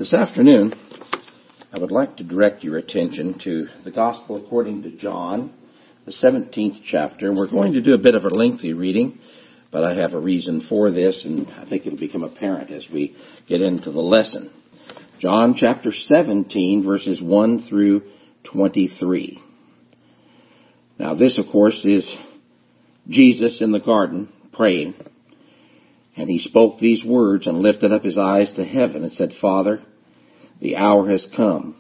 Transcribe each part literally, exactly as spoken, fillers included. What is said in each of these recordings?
This afternoon, I would like to direct your attention to the Gospel according to John, the seventeenth chapter. We're going to do a bit of a lengthy reading, but I have a reason for this, and I think it'll become apparent as we get into the lesson. John chapter seventeen, verses one through twenty-three. Now this, of course, is Jesus in the garden praying, and he spoke these words and lifted up his eyes to heaven and said, Father, the hour has come.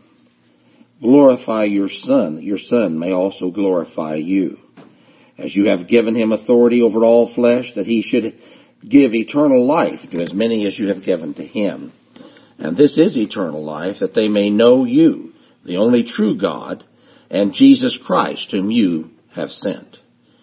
Glorify your Son, that your Son may also glorify you, as you have given him authority over all flesh, that he should give eternal life to as many as you have given to him. And this is eternal life, that they may know you, the only true God, and Jesus Christ, whom you have sent.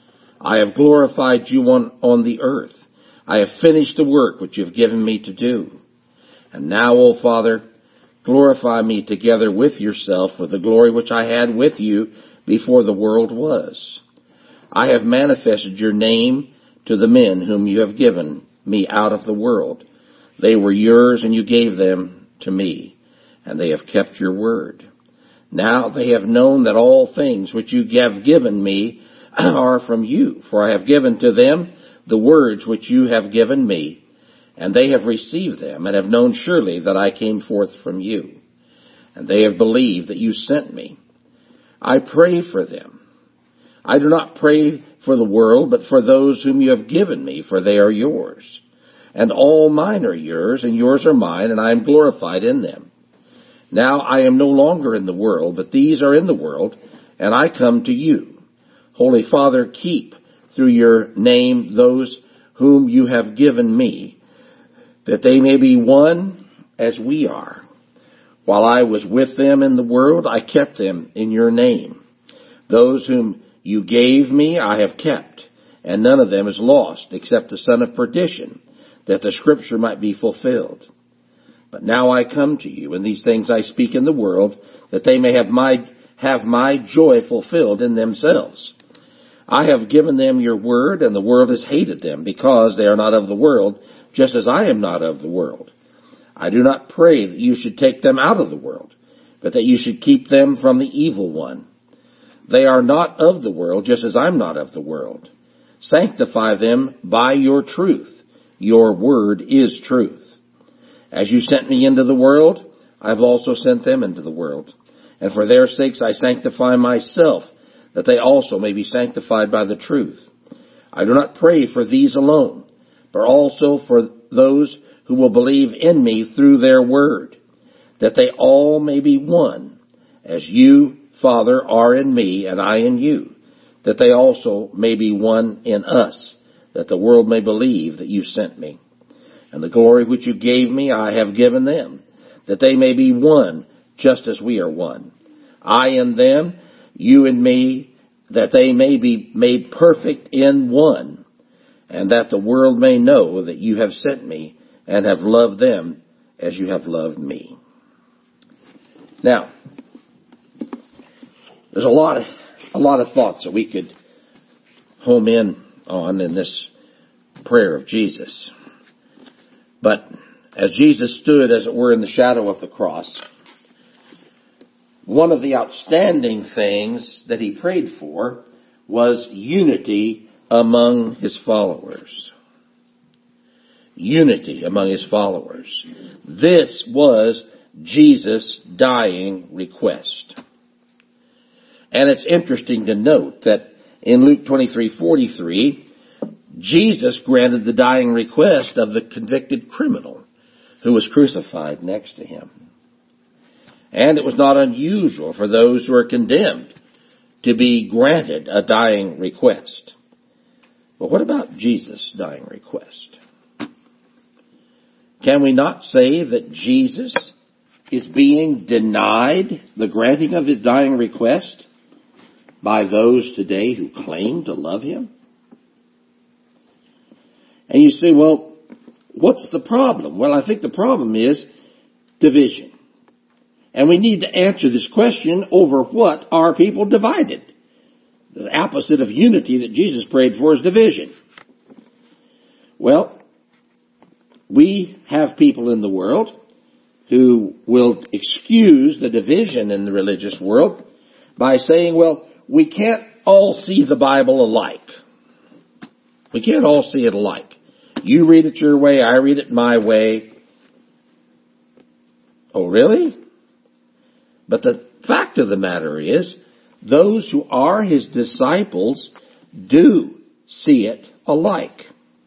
I have glorified you on, on the earth. I have finished the work which you have given me to do. And now, O Father, glorify me together with yourself with the glory which I had with you before the world was. I have manifested your name to the men whom you have given me out of the world. They were yours, and you gave them to me, and they have kept your word. Now they have known that all things which you have given me are from you, for I have given to them the words which you have given me, and they have received them, and have known surely that I came forth from you, and they have believed that you sent me. I pray for them. I do not pray for the world, but for those whom you have given me, for they are yours. And all mine are yours, and yours are mine, and I am glorified in them. Now I am no longer in the world, but these are in the world, and I come to you. Holy Father, keep through your name those whom you have given me, that they may be one as we are. While I was with them in the world, I kept them in your name. Those whom you gave me I have kept, and none of them is lost, except the son of perdition, that the scripture might be fulfilled. But now I come to you, and these things I speak in the world, that they may have my, have my joy fulfilled in themselves. I have given them your word, and the world has hated them, because they are not of the world, just as I am not of the world. I do not pray that you should take them out of the world, but that you should keep them from the evil one. They are not of the world, just as I'm not of the world. Sanctify them by your truth. Your word is truth. As you sent me into the world, I've also sent them into the world. And for their sakes I sanctify myself, that they also may be sanctified by the truth. I do not pray for these alone, but also for those who will believe in me through their word, that they all may be one, as you, Father, are in me and I in you, that they also may be one in us, that the world may believe that you sent me. And the glory which you gave me I have given them, that they may be one, just as we are one. I in them, you in me, that they may be made perfect in one, and that the world may know that you have sent me and have loved them as you have loved me. Now, there's a lot of, a lot of thoughts that we could home in on in this prayer of Jesus. But as Jesus stood, as it were, in the shadow of the cross, one of the outstanding things that he prayed for was unity among his followers. Unity among his followers. This was Jesus' dying request. And it's interesting to note that in Luke twenty-three forty-three, Jesus granted the dying request of the convicted criminal who was crucified next to him. And it was not unusual for those who are condemned to be granted a dying request. But what about Jesus' dying request? Can we not say that Jesus is being denied the granting of his dying request by those today who claim to love him? And you say, well, what's the problem? Well, I think the problem is division. And we need to answer this question, over what are people divided? The opposite of unity that Jesus prayed for is division. Well, we have people in the world who will excuse the division in the religious world by saying, well, we can't all see the Bible alike. We can't all see it alike. You read it your way, I read it my way. Oh, really? But the fact of the matter is, those who are his disciples do see it alike.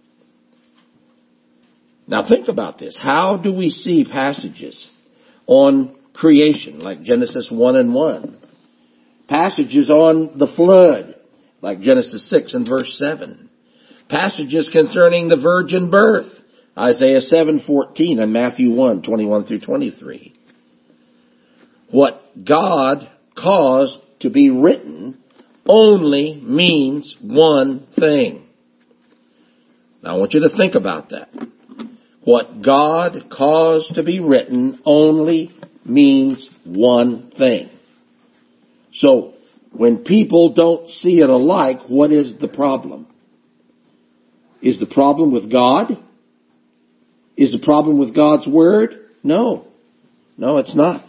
Now think about this. How do we see passages on creation, like Genesis one and one? Passages on the flood, like Genesis six and verse seven. Passages concerning the virgin birth, Isaiah seven fourteen and Matthew one twenty-one through twenty-three. What God caused to be written only means one thing. Now I want you to think about that. What God caused to be written only means one thing. So, when people don't see it alike, what is the problem? Is the problem with God? Is the problem with God's Word? No. No, it's not.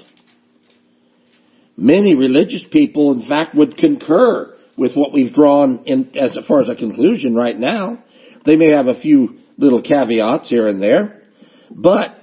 Many religious people, in fact, would concur with what we've drawn in as far as a conclusion right now. They may have a few little caveats here and there, but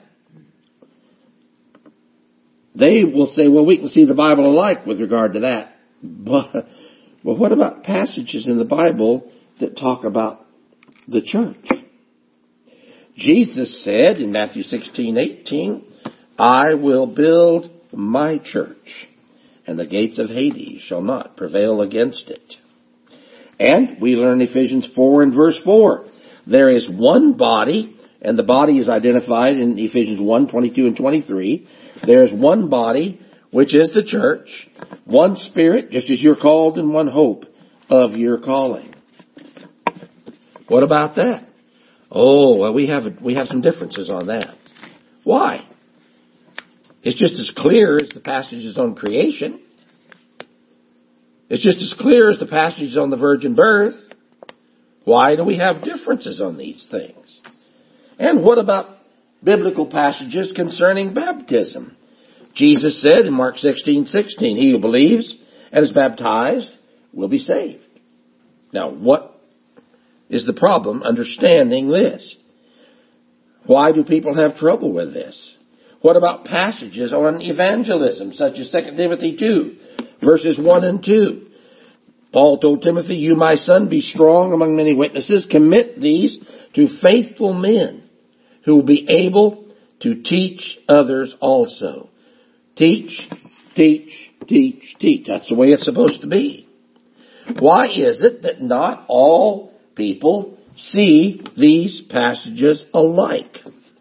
they will say, well, we can see the Bible alike with regard to that. But, well, what about passages in the Bible that talk about the church? Jesus said in Matthew sixteen eighteen, I will build my church, and the gates of Hades shall not prevail against it. And we learn Ephesians four and verse four. There is one body, and the body is identified in Ephesians one, twenty-two and twenty-three. There is one body, which is the church, one Spirit, just as you're called, and one hope of your calling. What about that? Oh, well, we have we have some differences on that. Why? It's just as clear as the passages on creation. It's just as clear as the passages on the virgin birth. Why do we have differences on these things? And what about biblical passages concerning baptism? Jesus said in Mark sixteen sixteen, he who believes and is baptized will be saved. Now, what is the problem understanding this? Why do people have trouble with this? What about passages on evangelism, such as Second Timothy two, verses one and two? Paul told Timothy, you, my son, be strong among many witnesses. Commit these to faithful men who will be able to teach others also. Teach, teach, teach, teach. That's the way it's supposed to be. Why is it that not all people see these passages alike?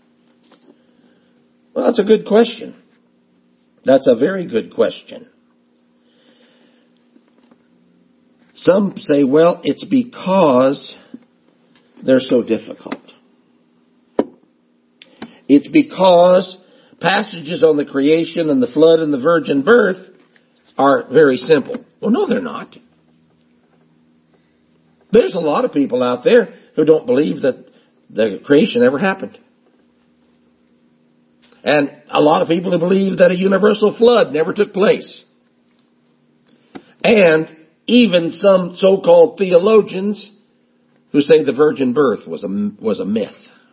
Well, that's a good question. That's a very good question. Some say, well, it's because they're so difficult. It's because passages on the creation and the flood and the virgin birth are very simple. Well, no, they're not. There's a lot of people out there who don't believe that the creation ever happened. And a lot of people who believe that a universal flood never took place. And even some so-called theologians who say the virgin birth was a, was a myth.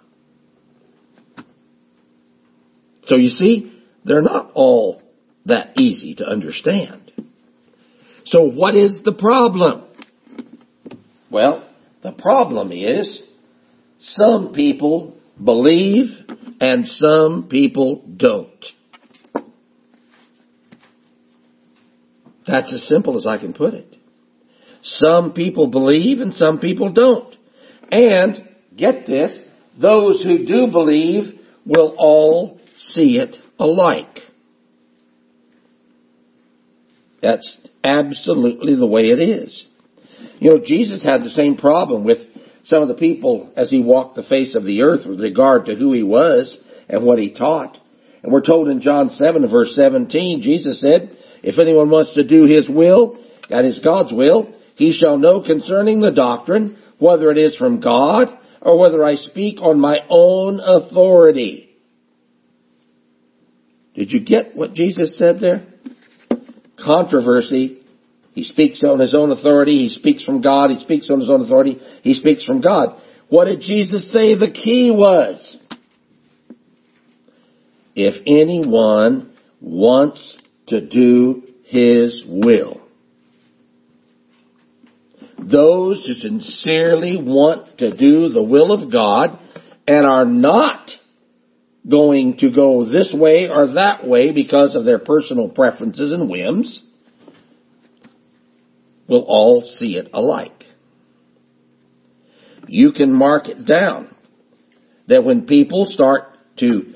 So you see, they're not all that easy to understand. So what is the problem? Well, the problem is some people believe and some people don't. That's as simple as I can put it. Some people believe and some people don't. And, get this, those who do believe will all see it alike. That's absolutely the way it is. You know, Jesus had the same problem with some of the people as he walked the face of the earth with regard to who he was and what he taught. And we're told in John seven, verse seventeen, Jesus said, if anyone wants to do his will, that is God's will, he shall know concerning the doctrine, whether it is from God or whether I speak on my own authority. Did you get what Jesus said there? Controversy. He speaks on his own authority. He speaks from God. He speaks on his own authority. He speaks from God. What did Jesus say the key was? If anyone wants to do his will. Those who sincerely want to do the will of God and are not going to go this way or that way because of their personal preferences and whims will all see it alike. You can mark it down that when people start to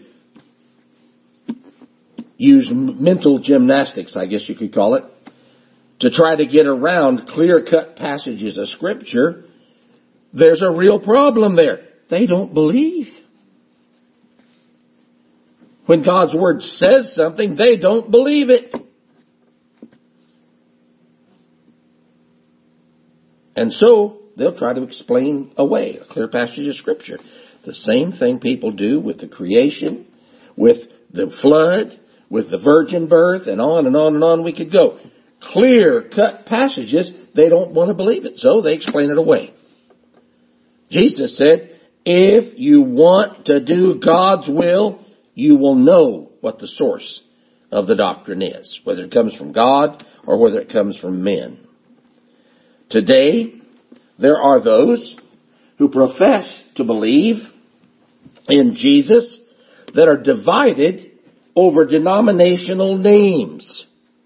use mental gymnastics, I guess you could call it, to try to get around clear-cut passages of Scripture, there's a real problem there. They don't believe. When God's Word says something, they don't believe it. And so, they'll try to explain away a clear passage of Scripture. The same thing people do with the creation, with the flood, with the virgin birth, and on and on and on we could go. Clear-cut passages, they don't want to believe it, so they explain it away. Jesus said, if you want to do God's will, you will know what the source of the doctrine is, whether it comes from God or whether it comes from men. Today, there are those who profess to believe in Jesus that are divided over denominational names,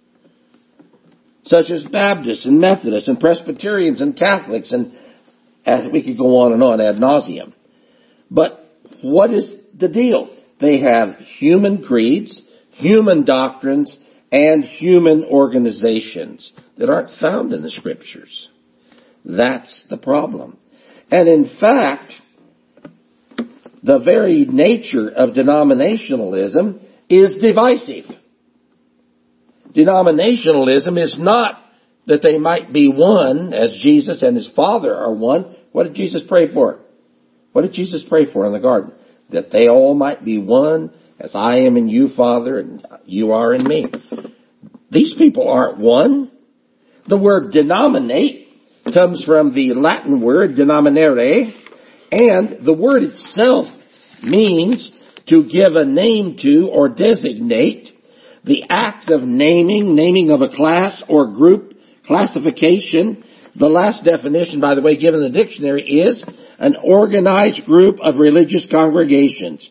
such as Baptists and Methodists and Presbyterians and Catholics, and uh, we could go on and on ad nauseum. But what is the deal? They have human creeds, human doctrines, and human organizations that aren't found in the Scriptures. That's the problem. And in fact, the very nature of denominationalism is divisive. Denominationalism is not that they might be one as Jesus and his Father are one. What did Jesus pray for? What did Jesus pray for in the garden? That they all might be one as I am in you, Father, and you are in me. These people aren't one. The word denominate comes from the Latin word denominare, and the word itself means to give a name to or designate. The act of naming, naming of a class or group, classification. The last definition, by the way, given in the dictionary is an organized group of religious congregations.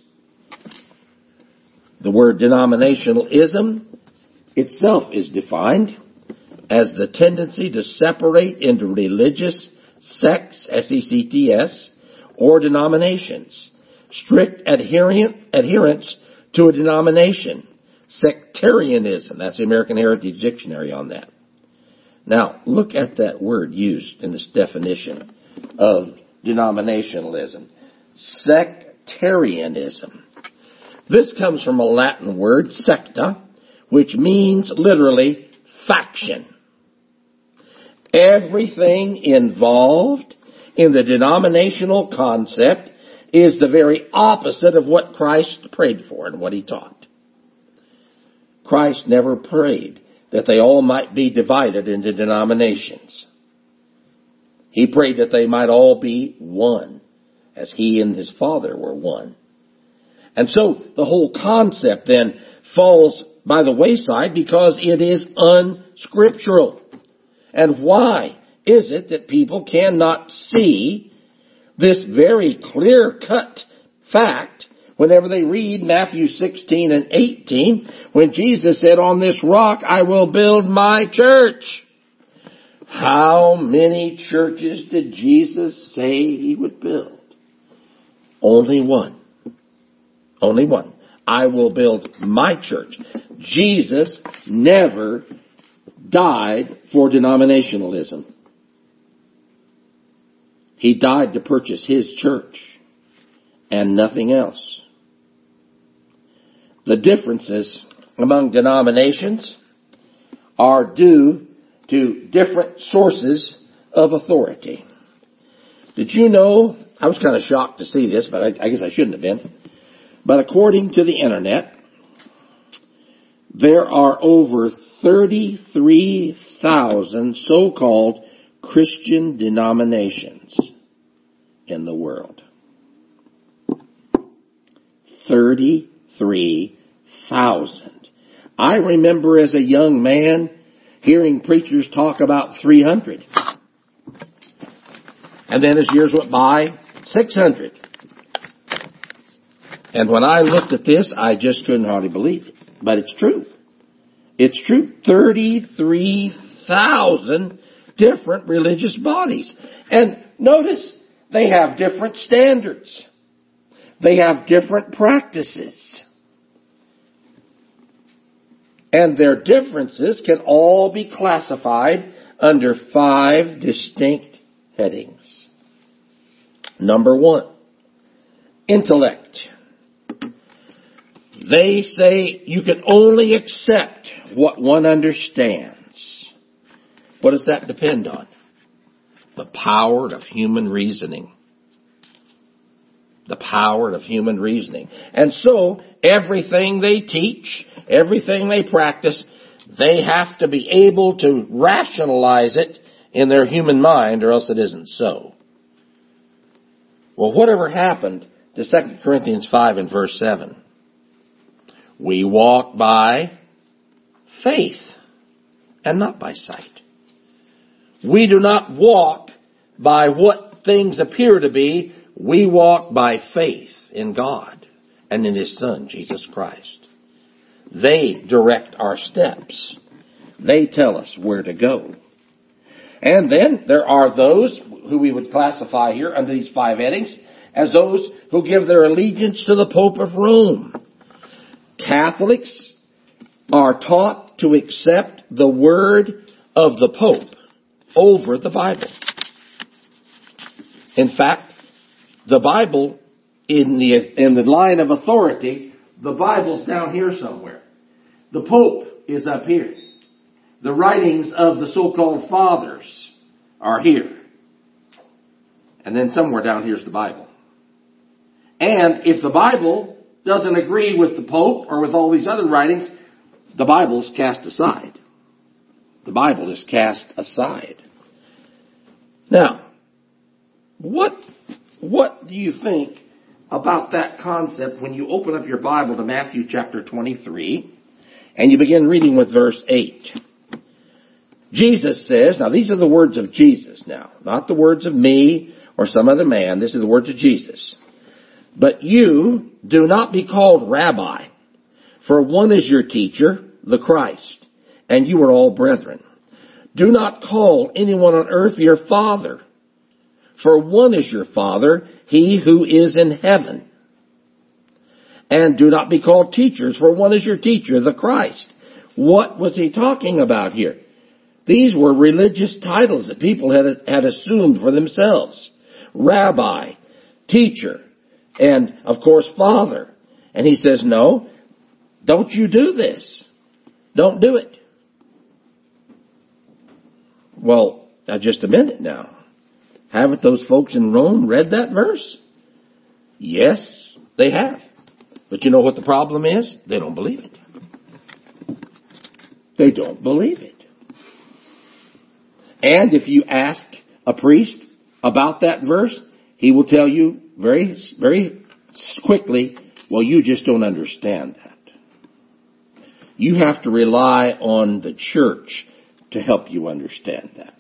The word denominationalism itself is defined as the tendency to separate into religious sects, S E C T S, or denominations. Strict adherent, adherence to a denomination. Sectarianism. That's the American Heritage Dictionary on that. Now, look at that word used in this definition of denominationalism. Sectarianism. This comes from a Latin word, secta, which means literally faction. Everything involved in the denominational concept is the very opposite of what Christ prayed for and what he taught. Christ never prayed that they all might be divided into denominations. He prayed that they might all be one, as he and his Father were one. And so the whole concept then falls by the wayside because it is unscriptural. And why is it that people cannot see this very clear-cut fact whenever they read Matthew sixteen and eighteen, when Jesus said, on this rock I will build my church? How many churches did Jesus say he would build? Only one. Only one. I will build my church. Jesus never died for denominationalism. He died to purchase his church and nothing else. The differences among denominations are due to different sources of authority. Did you know, I was kind of shocked to see this, but I, I guess I shouldn't have been. But according to the internet, there are over thirty-three thousand so-called Christian denominations in the world. thirty-three thousand. I remember as a young man hearing preachers talk about three hundred. And then as years went by, six hundred. And when I looked at this, I just couldn't hardly believe it. But it's true. It's true. thirty-three thousand different religious bodies. And notice, they have different standards. They have different practices. And their differences can all be classified under five distinct headings. Number one, intellect. They say you can only accept what one understands. What does that depend on? The power of human reasoning. The power of human reasoning. And so, everything they teach, everything they practice, they have to be able to rationalize it in their human mind, or else it isn't so. Well, whatever happened to Second Corinthians five and verse seven? We walk by faith and not by sight. We do not walk by what things appear to be. We walk by faith in God and in His Son, Jesus Christ. They direct our steps. They tell us where to go. And then there are those who we would classify here under these five headings as those who give their allegiance to the Pope of Rome. Catholics are taught to accept the word of the Pope over the Bible. In fact, the Bible, in the, in the line of authority, the Bible's down here somewhere. The Pope is up here. The writings of the so-called fathers are here. And then somewhere down here's the Bible. And if the Bible doesn't agree with the Pope or with all these other writings, the Bible's cast aside. The Bible is cast aside. Now, what, what do you think about that concept when you open up your Bible to Matthew chapter twenty-three and you begin reading with verse eight? Jesus says, now these are the words of Jesus now, not the words of me or some other man. This is the words of Jesus. But you do not be called rabbi, for one is your teacher, the Christ, and you are all brethren. Do not call anyone on earth your father, for one is your Father, He who is in heaven. And do not be called teachers, for one is your teacher, the Christ. What was He talking about here? These were religious titles that people had, had assumed for themselves. Rabbi, teacher, and of course Father. And He says, no, don't you do this. Don't do it. Well, now just a minute now. Haven't those folks in Rome read that verse? Yes, they have. But you know what the problem is? They don't believe it. They don't believe it. And if you ask a priest about that verse, he will tell you very, very quickly, well, you just don't understand that. You have to rely on the church to help you understand that.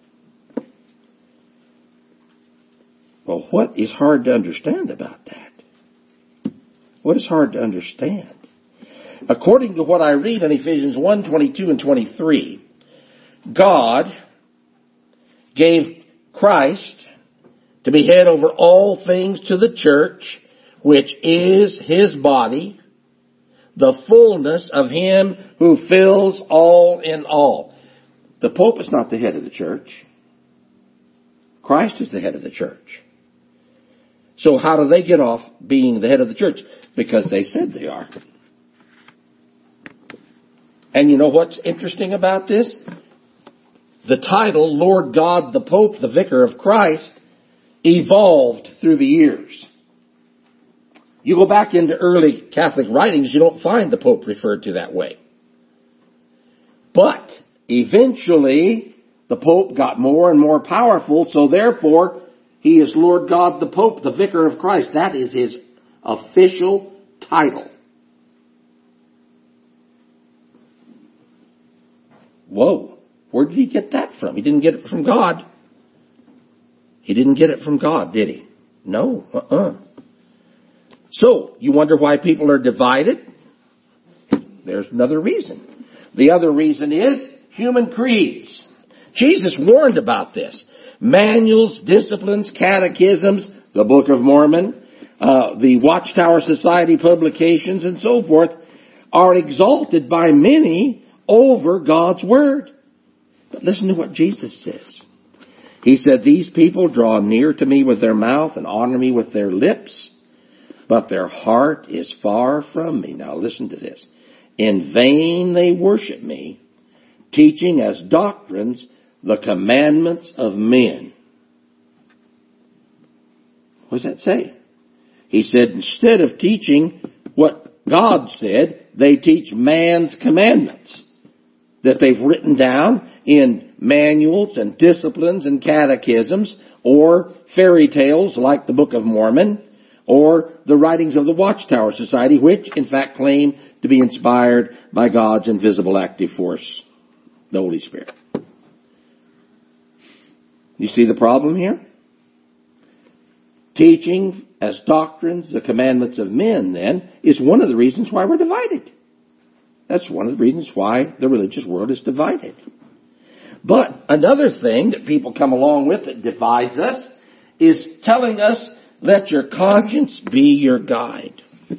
Well, what is hard to understand about that? What is hard to understand? According to what I read in Ephesians one, twenty-two and twenty-three, God gave Christ to be head over all things to the church, which is His body, the fullness of Him who fills all in all. The Pope is not the head of the church. Christ is the head of the church. So how do they get off being the head of the church? Because they said they are. And you know what's interesting about this? The title, Lord God the Pope, the Vicar of Christ, evolved through the years. You go back into early Catholic writings, you don't find the Pope referred to that way. But eventually, the Pope got more and more powerful, so therefore, he is Lord God the Pope, the Vicar of Christ. That is his official title. Whoa, where did he get that from? He didn't get it from God. He didn't get it from God, did he? No, uh-uh. So, you wonder why people are divided? There's another reason. The other reason is human creeds. Jesus warned about this. Manuals, disciplines, catechisms, the Book of Mormon, uh, the Watchtower Society publications, and so forth, are exalted by many over God's Word. But listen to what Jesus says. He said, these people draw near to me with their mouth and honor me with their lips, but their heart is far from me. Now listen to this. In vain they worship me, teaching as doctrines the commandments of men. What does that say? He said, instead of teaching what God said, they teach man's commandments that they've written down in manuals and disciplines and catechisms, or fairy tales like the Book of Mormon, or the writings of the Watchtower Society, which in fact claim to be inspired by God's invisible active force, the Holy Spirit. You see the problem here? Teaching as doctrines the commandments of men, then, is one of the reasons why we're divided. That's one of the reasons why the religious world is divided. But another thing that people come along with that divides us is telling us, let your conscience be your guide.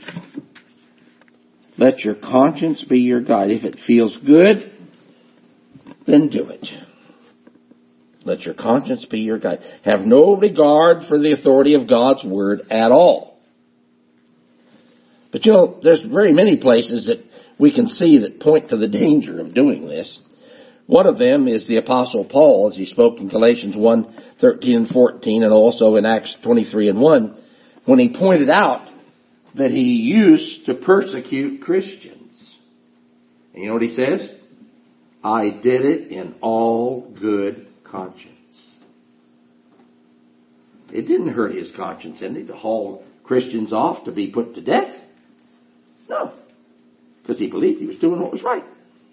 Let your conscience be your guide. If it feels good, then do it. Let your conscience be your guide. Have no regard for the authority of God's Word at all. But you know, there's very many places that we can see that point to the danger of doing this. One of them is the Apostle Paul, as he spoke in Galatians one, thirteen and fourteen, and also in Acts twenty-three and one, when he pointed out that he used to persecute Christians. And you know what he says? I did it in all good conscience. It didn't hurt his conscience any to haul Christians off to be put to death. No. Because he believed he was doing what was right.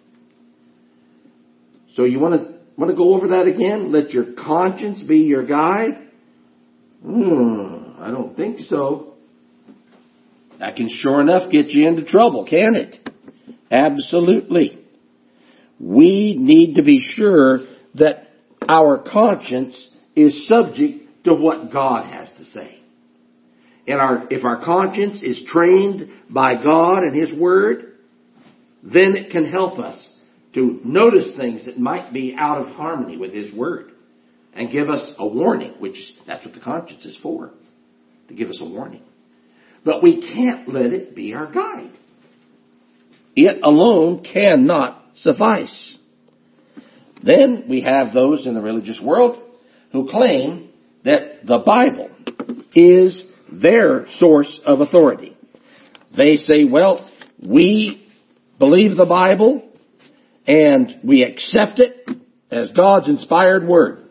So you want to want to go over that again? Let your conscience be your guide? Hmm, I don't think so. That can sure enough get you into trouble, can't it? Absolutely. We need to be sure that our conscience is subject to what God has to say. And our, if our conscience is trained by God and His Word, then it can help us to notice things that might be out of harmony with His Word and give us a warning, which that's what the conscience is for, to give us a warning. But we can't let it be our guide. It alone cannot suffice. Then we have those in the religious world who claim that the Bible is their source of authority. They say, well, we believe the Bible and we accept it as God's inspired word.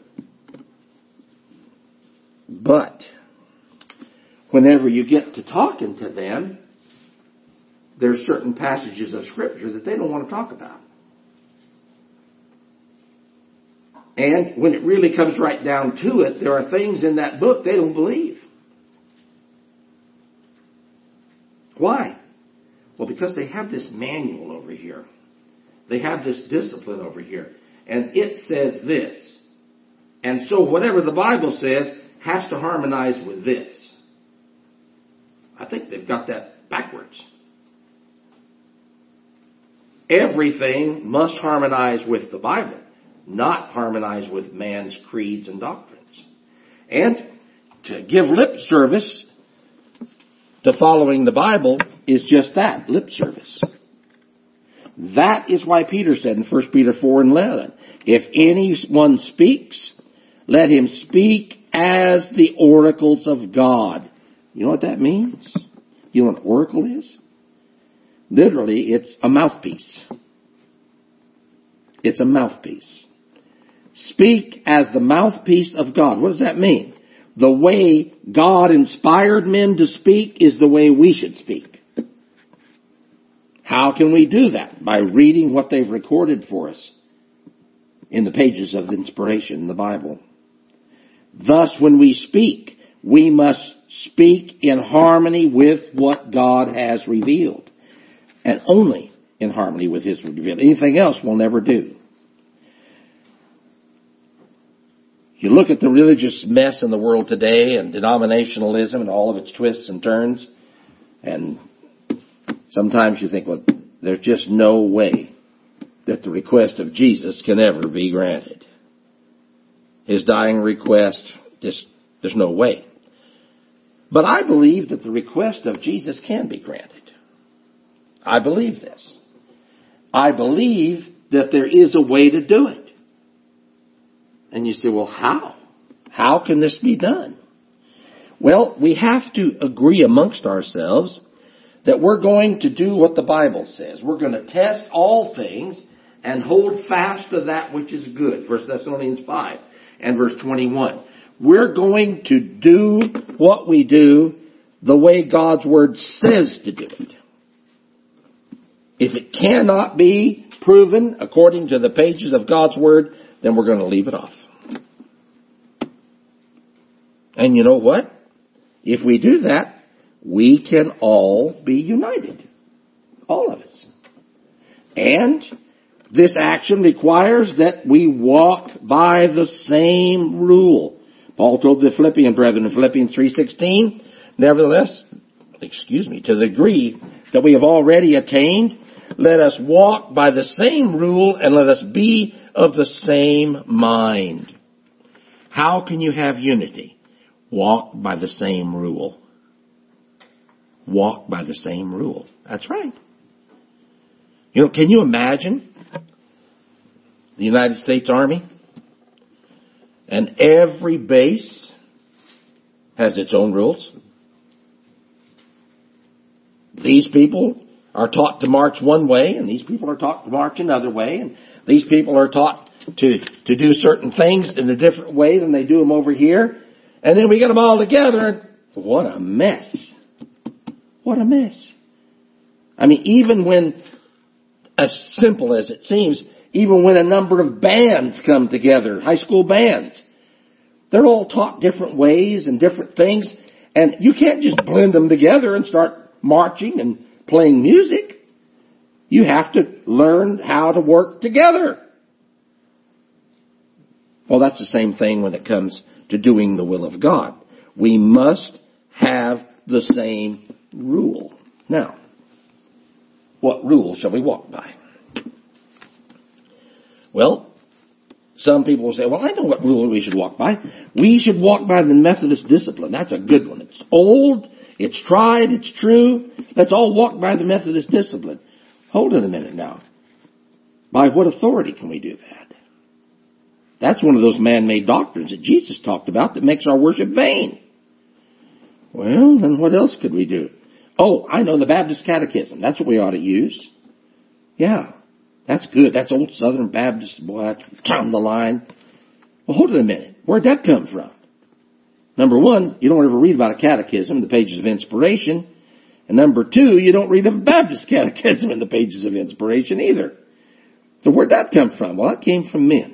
But whenever you get to talking to them, there's certain passages of Scripture that they don't want to talk about. And when it really comes right down to it, there are things in that book they don't believe. Why? Well, because they have this manual over here. They have this discipline over here. And it says this. And so whatever the Bible says has to harmonize with this. I think they've got that backwards. Everything must harmonize with the Bible, not harmonize with man's creeds and doctrines. And to give lip service to following the Bible is just that, lip service. That is why Peter said in First Peter four and eleven, if anyone speaks, let him speak as the oracles of God. You know what that means? You know what an oracle is? Literally, it's a mouthpiece. It's a mouthpiece. Speak as the mouthpiece of God. What does that mean? The way God inspired men to speak is the way we should speak. How can we do that? By reading what they've recorded for us in the pages of inspiration in the Bible. Thus, when we speak, we must speak in harmony with what God has revealed. And only in harmony with His revealed. Anything else we'll never do. You look at the religious mess in the world today and denominationalism and all of its twists and turns, and sometimes you think, well, there's just no way that the request of Jesus can ever be granted. His dying request, just, there's no way. But I believe that the request of Jesus can be granted. I believe this. I believe that there is a way to do it. And you say, well, how? How can this be done? Well, we have to agree amongst ourselves that we're going to do what the Bible says. We're going to test all things and hold fast to that which is good. First Thessalonians five and verse twenty-one. We're going to do what we do the way God's Word says to do it. If it cannot be proven according to the pages of God's Word, then we're going to leave it off. And you know what? If we do that, we can all be united. All of us. And this action requires that we walk by the same rule. Paul told the Philippian brethren in Philippians three sixteen, nevertheless, excuse me, to the degree that we have already attained, let us walk by the same rule and let us be of the same mind. How can you have unity? Walk by the same rule. Walk by the same rule. That's right. You know, can you imagine the United States Army? And every base has its own rules. These people are taught to march one way, and these people are taught to march another way, and these people are taught to, to do certain things in a different way than they do them over here. And then we get them all together, and what a mess. What a mess. I mean, even when, as simple as it seems, even when a number of bands come together, high school bands, they're all taught different ways and different things, and you can't just blend them together and start marching and playing music. You have to learn how to work together. Well, that's the same thing when it comes to doing the will of God. We must have the same rule. Now, what rule shall we walk by? Well, some people will say, well, I know what rule we should walk by. We should walk by the Methodist discipline. That's a good one. It's old, it's tried, it's true. Let's all walk by the Methodist discipline. Hold it a minute now. By what authority can we do that? That's one of those man-made doctrines that Jesus talked about that makes our worship vain. Well, then what else could we do? Oh, I know, the Baptist Catechism. That's what we ought to use. Yeah, that's good. That's old Southern Baptist. Boy, that's down the line. Well, hold it a minute. Where'd that come from? Number one, you don't ever read about a catechism in the pages of inspiration. And number two, you don't read a Baptist catechism in the pages of inspiration either. So where'd that come from? Well, that came from men.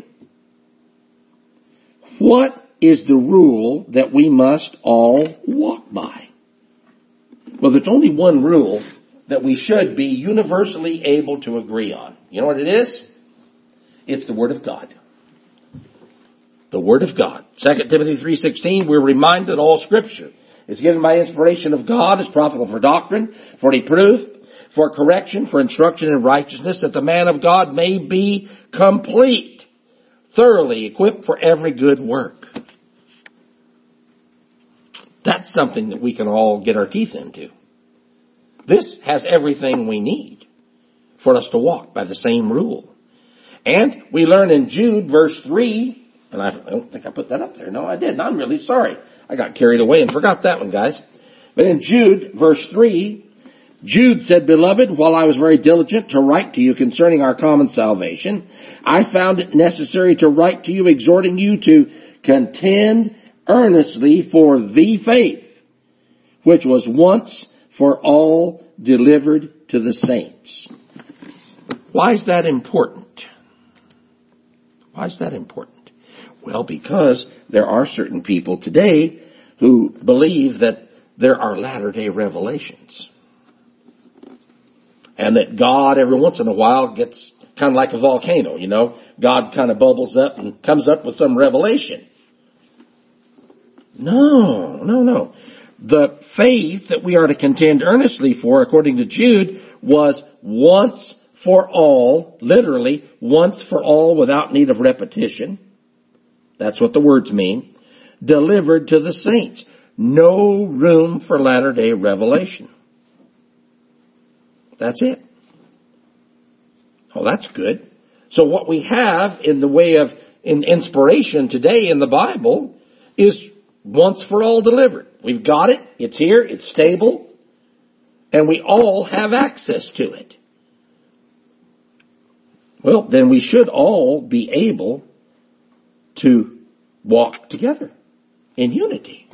What is the rule that we must all walk by? Well, there's only one rule that we should be universally able to agree on. You know what it is? It's the Word of God. The Word of God. Second Timothy three sixteen, we're reminded all Scripture is given by inspiration of God, is profitable for doctrine, for reproof, for correction, for instruction in righteousness, that the man of God may be complete, thoroughly equipped for every good work. That's something that we can all get our teeth into. This has everything we need for us to walk by the same rule. And we learn in Jude verse three, and I don't think I put that up there. No, I didn't. I'm really sorry. I got carried away and forgot that one, guys. But in Jude verse three, Jude said, Beloved, while I was very diligent to write to you concerning our common salvation, I found it necessary to write to you, exhorting you to contend earnestly for the faith, which was once for all delivered to the saints. Why is that important? Why is that important? Well, because there are certain people today who believe that there are latter-day revelations. And that God, every once in a while, gets kind of like a volcano, you know. God kind of bubbles up and comes up with some revelation. No, no, no. The faith that we are to contend earnestly for, according to Jude, was once for all, literally, once for all without need of repetition. That's what the words mean. Delivered to the saints. No room for latter-day revelation. That's it. Oh, that's good. So what we have in the way of in inspiration today in the Bible is once for all delivered. We've got it. It's here. It's stable. And we all have access to it. Well, then we should all be able to walk together in unity.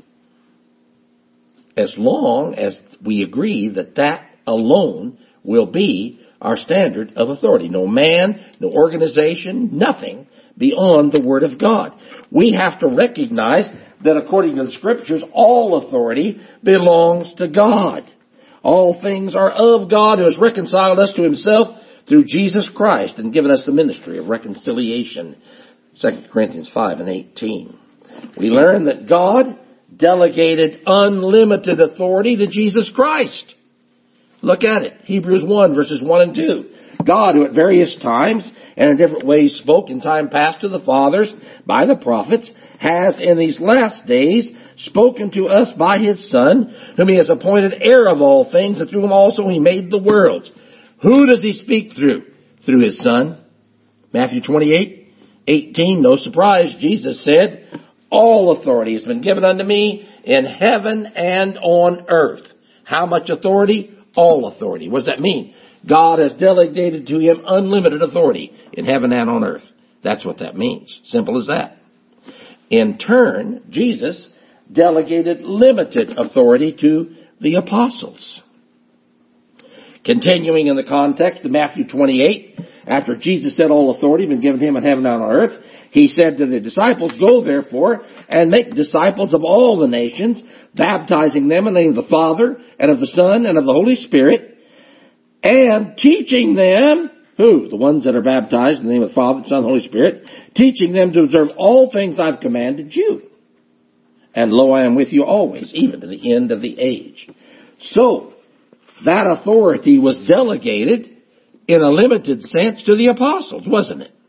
As long as we agree that that alone will be our standard of authority. No man, no organization, nothing beyond the Word of God. We have to recognize that according to the Scriptures, all authority belongs to God. All things are of God, who has reconciled us to Himself through Jesus Christ and given us the ministry of reconciliation. Second Corinthians five and eighteen. We learn that God delegated unlimited authority to Jesus Christ. Look at it. Hebrews one, verses one and two. God, who at various times and in different ways spoke in time past to the fathers by the prophets, has in these last days spoken to us by His Son, whom He has appointed heir of all things, and through whom also He made the worlds. Who does He speak through? Through His Son. Matthew twenty-eight, eighteen. No surprise, Jesus said, all authority has been given unto me in heaven and on earth. How much authority? All authority. What does that mean? God has delegated to Him unlimited authority in heaven and on earth. That's what that means. Simple as that. In turn, Jesus delegated limited authority to the apostles. Continuing in the context of Matthew twenty-eight, after Jesus said all authority had been given Him in heaven and on earth, He said to the disciples, Go therefore and make disciples of all the nations, baptizing them in the name of the Father and of the Son and of the Holy Spirit, and teaching them, who? The ones that are baptized in the name of the Father, the Son, and the Holy Spirit, teaching them to observe all things I've commanded you. And lo, I am with you always, even to the end of the age. So, that authority was delegated in a limited sense to the apostles, wasn't it?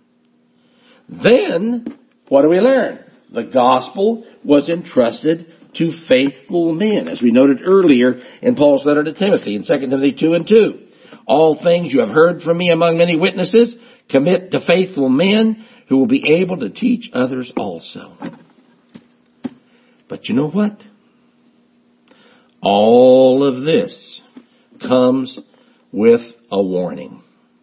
Then, what do we learn? The gospel was entrusted to faithful men, as we noted earlier in Paul's letter to Timothy in Second Timothy two and two. All things you have heard from me among many witnesses, commit to faithful men who will be able to teach others also. But you know what? All of this comes with a warning.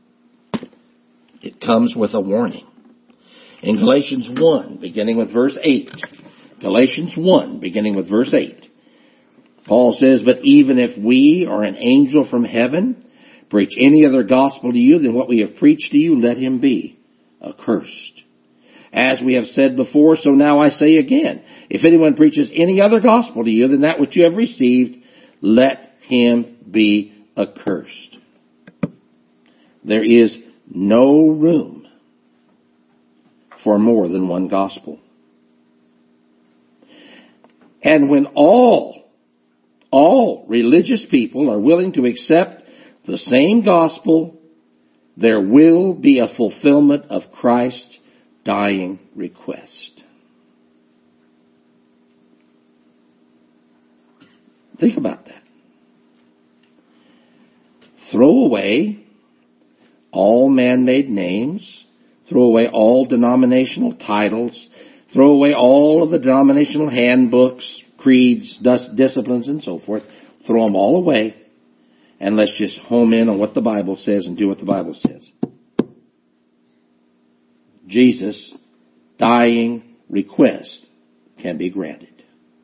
It comes with a warning. In Galatians one, beginning with verse eight. Galatians one, beginning with verse eight. Paul says, But even if we or an angel from heaven preach any other gospel to you than what we have preached to you, let him be accursed. As we have said before, so now I say again, if anyone preaches any other gospel to you than that which you have received, let him be accursed. There is no room for more than one gospel. And when all, all religious people are willing to accept the same gospel, there will be a fulfillment of Christ's dying request. Think about that. Throw away all man-made names. Throw away all denominational titles. Throw away all of the denominational handbooks, creeds, disciplines, and so forth. Throw them all away and let's just home in on what the Bible says and do what the Bible says. Jesus' dying request can be granted.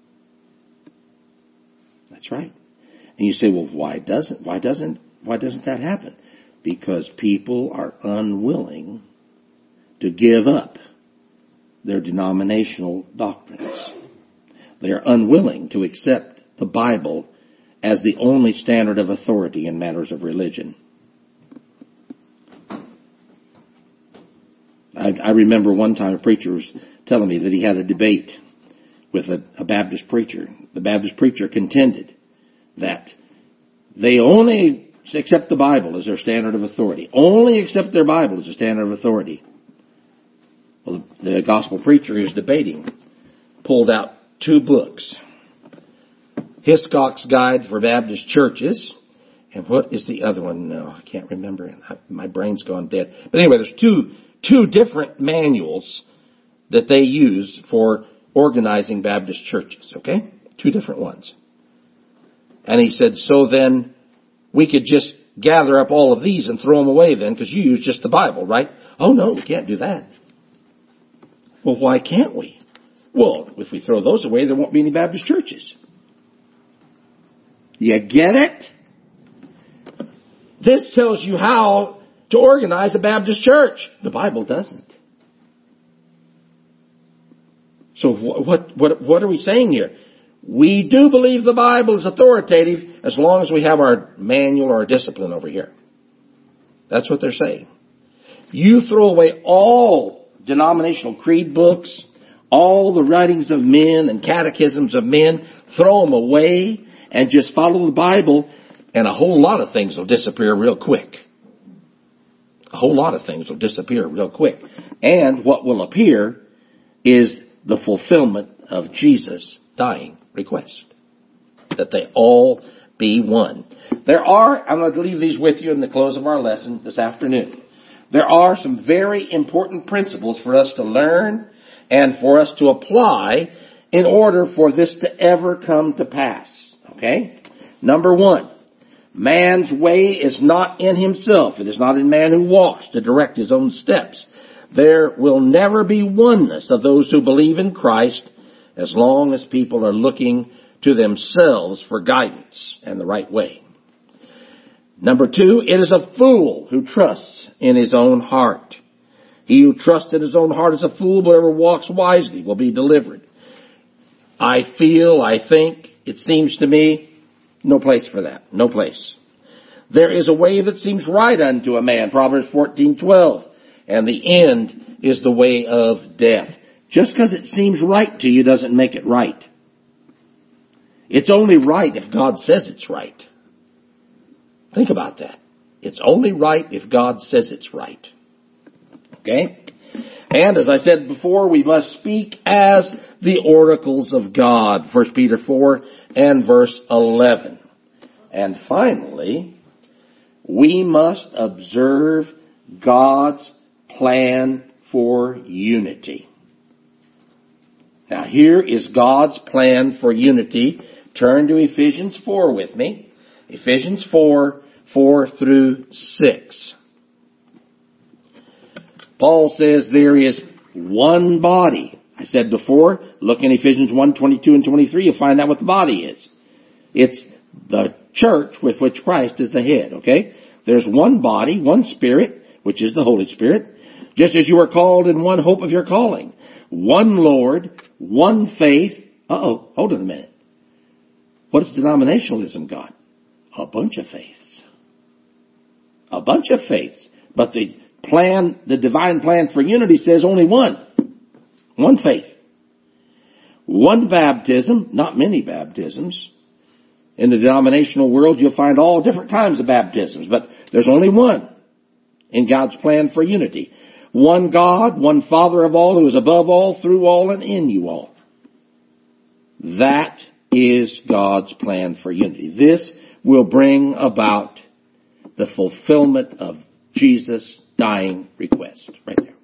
That's right. And you say, well, why doesn't, why doesn't, why doesn't that happen? Because people are unwilling to give up their denominational doctrines. They are unwilling to accept the Bible as the only standard of authority in matters of religion. I, I remember one time a preacher was telling me that he had a debate with a, a Baptist preacher. The Baptist preacher contended that they only accept the Bible as their standard of authority. Only accept their Bible as a standard of authority. Well, the, the gospel preacher he was debating pulled out two books. Hiscock's Guide for Baptist Churches. And what is the other one? No, I can't remember. My brain's gone dead. But anyway, there's two, two different manuals that they use for organizing Baptist churches. Okay? Two different ones. And he said, so then we could just gather up all of these and throw them away then because you use just the Bible, right? Oh no, we can't do that. Well, why can't we? Well, if we throw those away, there won't be any Baptist churches. You get it? This tells you how to organize a Baptist church. The Bible doesn't. So what, what, what are we saying here? We do believe the Bible is authoritative as long as we have our manual or our discipline over here. That's what they're saying. You throw away all denominational creed books, all the writings of men and catechisms of men, throw them away and just follow the Bible, and a whole lot of things will disappear real quick. A whole lot of things will disappear real quick. And what will appear is the fulfillment of Jesus' dying request. That they all be one. There are, I'm going to leave these with you in the close of our lesson this afternoon. There are some very important principles for us to learn and for us to apply in order for this to ever come to pass. Okay? Number one, man's way is not in himself. It is not in man who walks to direct his own steps. There will never be oneness of those who believe in Christ as long as people are looking to themselves for guidance and the right way. Number two, it is a fool who trusts in his own heart. He who trusts in his own heart is a fool, but whoever walks wisely will be delivered. I feel, I think, it seems to me, no place for that. No place. There is a way that seems right unto a man, Proverbs fourteen twelve, and the end is the way of death. Just because it seems right to you doesn't make it right. It's only right if God says it's right. Think about that. It's only right if God says it's right. Okay? And as I said before, we must speak as the oracles of God. First Peter four and verse eleven. And finally, we must observe God's plan for unity. Now here is God's plan for unity. Turn to Ephesians four with me. Ephesians four, four through six. Paul says there is one body. I said before, look in Ephesians one, twenty-two and twenty-three, you'll find out what the body is. It's the church with which Christ is the head, okay? There's one body, one Spirit, which is the Holy Spirit, just as you are called in one hope of your calling. One Lord, one faith. Uh-oh, hold on a minute. What has denominationalism got? A bunch of faiths. A bunch of faiths. But the plan, the divine plan for unity says only one. One faith. One baptism, not many baptisms. In the denominational world, you'll find all different kinds of baptisms, but there's only one in God's plan for unity. One God, one Father of all, who is above all, through all, and in you all. That is God's plan for unity. This will bring about the fulfillment of Jesus' dying request. Right there.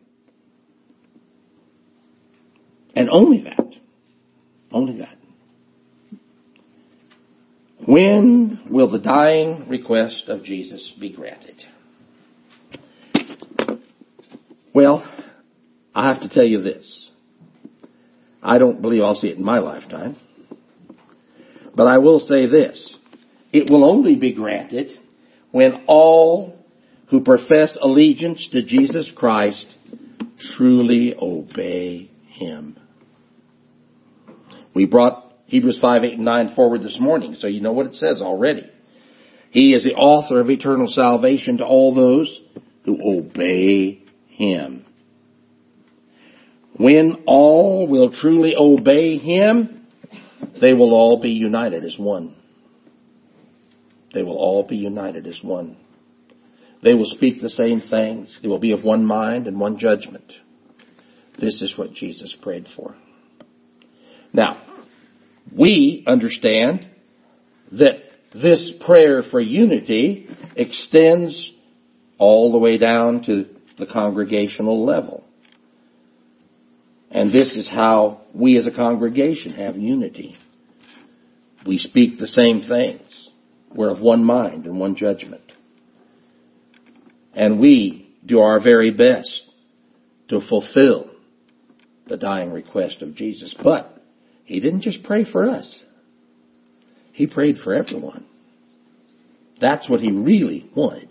And only that. Only that. When will the dying request of Jesus be granted? Well, I have to tell you this. I don't believe I'll see it in my lifetime. But I will say this. It will only be granted when all who profess allegiance to Jesus Christ truly obey Him. We brought Hebrews five, eight, and nine forward this morning, so you know what it says already. He is the author of eternal salvation to all those who obey Him. When all will truly obey Him, they will all be united as one. They will all be united as one. They will speak the same things. They will be of one mind and one judgment. This is what Jesus prayed for. Now, we understand that this prayer for unity extends all the way down to the congregational level. And this is how we as a congregation have unity. We speak the same things. We're of one mind and one judgment. And we do our very best to fulfill the dying request of Jesus. But He didn't just pray for us. He prayed for everyone. That's what He really wanted.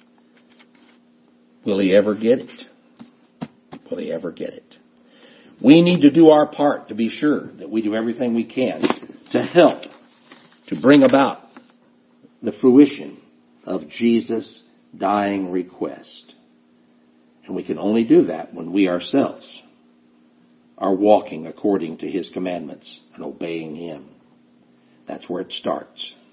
Will He ever get it? Will He ever get it? We need to do our part to be sure that we do everything we can to help to bring about the fruition of Jesus' dying request. And we can only do that when we ourselves are walking according to His commandments and obeying Him. That's where it starts.